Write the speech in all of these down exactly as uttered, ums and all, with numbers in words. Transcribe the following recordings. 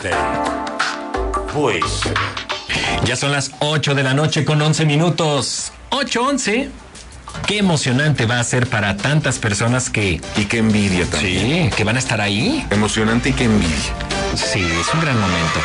Tuesday. Voice. Ya son las ocho de la noche con once minutos. ocho once. Qué emocionante va a ser para tantas personas que... Y qué envidia también. Sí, que van a estar ahí. Emocionante y qué envidia. Sí, es un gran momento.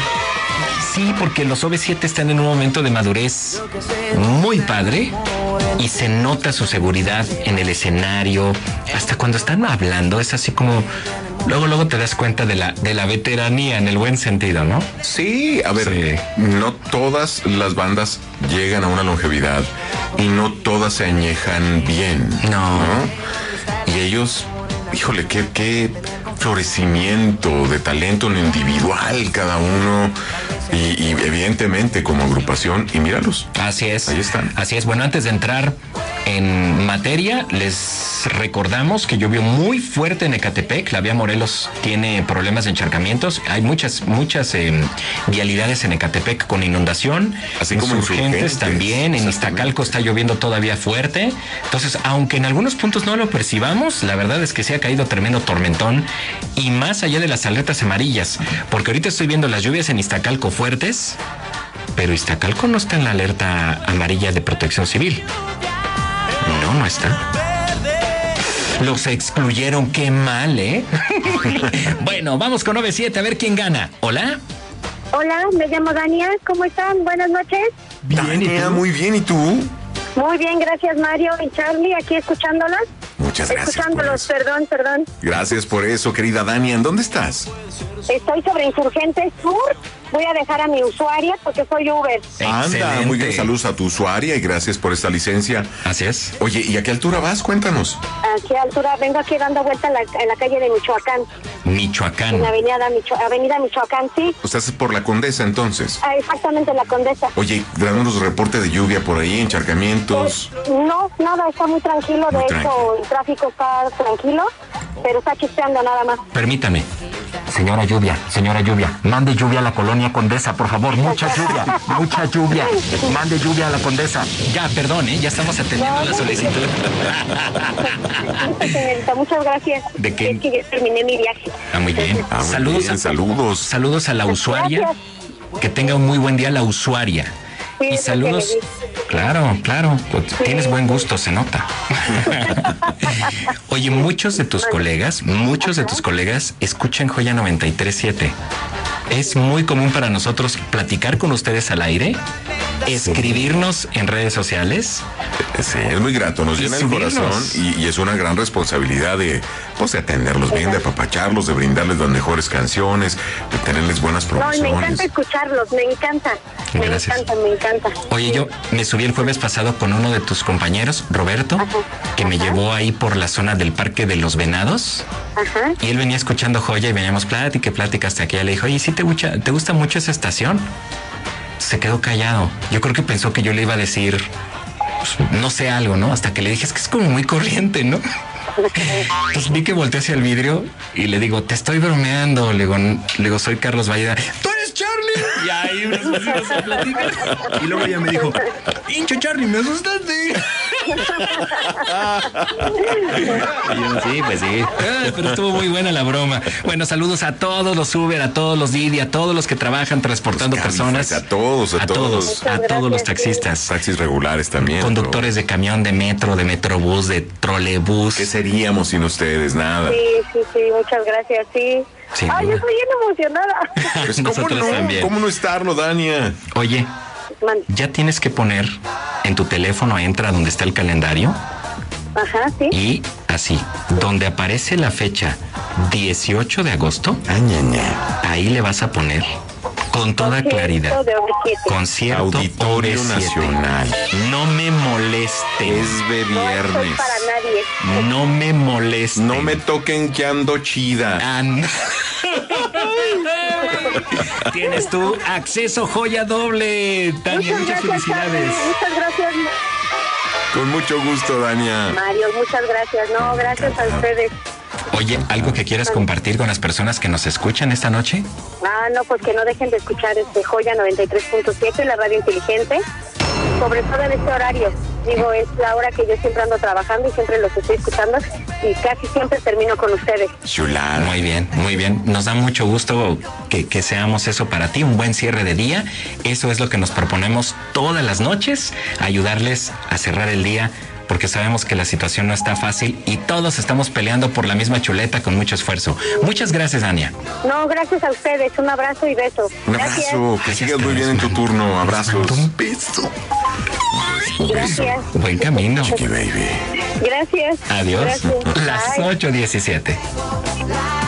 Sí, porque los O V siete están en un momento de madurez muy padre y se nota su seguridad en el escenario. Hasta cuando están hablando es así como... Luego, luego te das cuenta de la, de la veteranía en el buen sentido, ¿no? Sí, a ver, sí. No todas las bandas llegan a una longevidad y no todas se añejan bien. No. ¿no? Y ellos, híjole, qué, qué florecimiento de talento en lo individual cada uno y, y evidentemente como agrupación, y míralos. Así es. Ahí están. Así es. Bueno, antes de entrar en materia, les recordamos que llovió muy fuerte en Ecatepec. La vía Morelos tiene problemas de encharcamientos. Hay muchas, muchas eh, vialidades en Ecatepec con inundación. Así como Insurgentes también. En Iztacalco está lloviendo todavía fuerte. Entonces, aunque en algunos puntos no lo percibamos, la verdad es que sí ha caído tremendo tormentón. Y más allá de las alertas amarillas, porque ahorita estoy viendo las lluvias en Iztacalco fuertes, pero Iztacalco no está en la alerta amarilla de protección civil. No, no está. Los excluyeron, qué mal, ¿eh? Bueno, vamos con O V siete, a ver quién gana. ¿Hola? Hola, me llamo Dania, ¿cómo están? Buenas noches. Bien, Dania, muy bien, ¿y tú? Muy bien, gracias Mario y Charlie, aquí escuchándolas. Muchas gracias. Escuchándolos, perdón, perdón. Gracias por eso, querida Dania. ¿En dónde estás? Estoy sobre Insurgentes Sur. Voy a dejar a mi usuaria porque soy Uber. Anda, muy bien, saludos a tu usuaria y gracias por esta licencia. Así es. Oye, ¿y a qué altura vas? Cuéntanos. ¿A qué altura? Vengo aquí dando vuelta en la, en la calle de Michoacán. Michoacán. En la avenida, Micho, avenida Michoacán, sí. O sea, es por la Condesa, entonces. Ah, exactamente, la Condesa. Oye, danos reporte de lluvia por ahí, encharcamientos. Pues, no, nada, está muy tranquilo. Muy de tranquilo. hecho, el tráfico está tranquilo, pero está chispeando nada más. Permítame. Señora Lluvia, señora Lluvia, mande lluvia a la colonia Condesa, por favor, mucha lluvia, mucha lluvia, mande lluvia a la Condesa. Ya, perdón, ¿eh? Ya estamos atendiendo No, la no, solicitud. Señorita, muchas gracias. ¿De qué? Es que ya terminé mi viaje. Ah, muy bien. Ah, muy saludos, bien, a, saludos. saludos a la usuaria. Gracias. Que tenga un muy buen día la usuaria. Sí, Y es lo saludos. que le di. Claro, claro. Pues Sí. tienes buen gusto, se nota. Oye, muchos de tus colegas, muchos de tus colegas escuchan Joya noventa y tres siete. Es muy común para nosotros platicar con ustedes al aire, escribirnos en redes sociales. Sí, es muy grato, nos Y llena el subirnos. corazón y, y es una gran responsabilidad de, pues, de atenderlos bien, de apapacharlos, de brindarles las mejores canciones, de tenerles buenas No, y me promociones. encanta escucharlos, me encanta. Me Gracias. encanta, me encanta. Oye, yo me subí el jueves pasado con uno de tus compañeros, Roberto, Ajá. que me Ajá. llevó ahí por la zona del Parque de los Venados. Ajá. Y él venía escuchando Joya y veníamos plática y plática hasta que ella le dijo, oye, ¿sí te gusta, te gusta mucho esa estación? Se quedó callado. Yo creo que pensó que yo le iba a decir, pues, no sé, algo, ¿no? Hasta que le dije, es que es como muy corriente, ¿no? Entonces vi que volteé hacia el vidrio y le digo, te estoy bromeando. Le digo, le digo soy Carlos Valleda. ¡Tú eres Charlie! Y ahí nos pusimos a platicar. Y luego ella me dijo, pinche Charlie, me asustaste. Y yo, sí, pues sí. Ah, pero estuvo muy buena la broma. Bueno, saludos a todos los Uber, a todos los Didi, a todos los que trabajan transportando Los personas. camiones, a todos, a a todos. todos, a todos los Muchas taxistas. Taxis regulares también. Conductores de camión, de metro, de metrobús, de trolebús. ¿Qué seríamos sin ustedes? Nada. Sí, sí, sí, muchas gracias, sí. Sin Ay, duda. yo estoy bien emocionada. Pues, ¿cómo Nosotros no? también. ¿Cómo no estarlo, Dania? Oye, Man. ya tienes que poner en tu teléfono, entra donde está el calendario Ajá, sí. y así, donde aparece la fecha dieciocho de agosto, Añaña. ahí le vas a poner con toda Concierto claridad. de O V siete. Concierto Auditorio O V siete. Nacional. No me molestes. Es de No estoy viernes. para nadie. No me molestes. No me toquen que ando chida. Ah, no. Tienes tu acceso joya doble, Tania. Muchas, gracias, felicidades. Charlie, muchas gracias, Con mucho gusto, Dania. Mario. Muchas gracias. No, gracias a ustedes. Oye, ¿algo que quieras compartir con las personas que nos escuchan esta noche? Ah, no, pues que no dejen de escuchar este Joya noventa y tres punto siete, la radio inteligente. Sobre todo en este horario. Digo, es la hora que yo siempre ando trabajando y siempre los estoy escuchando y casi siempre termino con ustedes. Chulada. Muy bien, muy bien. Nos da mucho gusto que, que seamos eso para ti, un buen cierre de día. Eso es lo que nos proponemos todas las noches, ayudarles a cerrar el día, porque sabemos que la situación no está fácil y todos estamos peleando por la misma chuleta con mucho esfuerzo. Muchas gracias, Ania. No, gracias a ustedes. Un abrazo y beso. Un Gracias. abrazo, que sigas muy bien en tu turno. Abrazos. Un beso. Gracias. Buen camino. Chiqui baby. Gracias. Adiós. Gracias. Las Bye. ocho diecisiete. La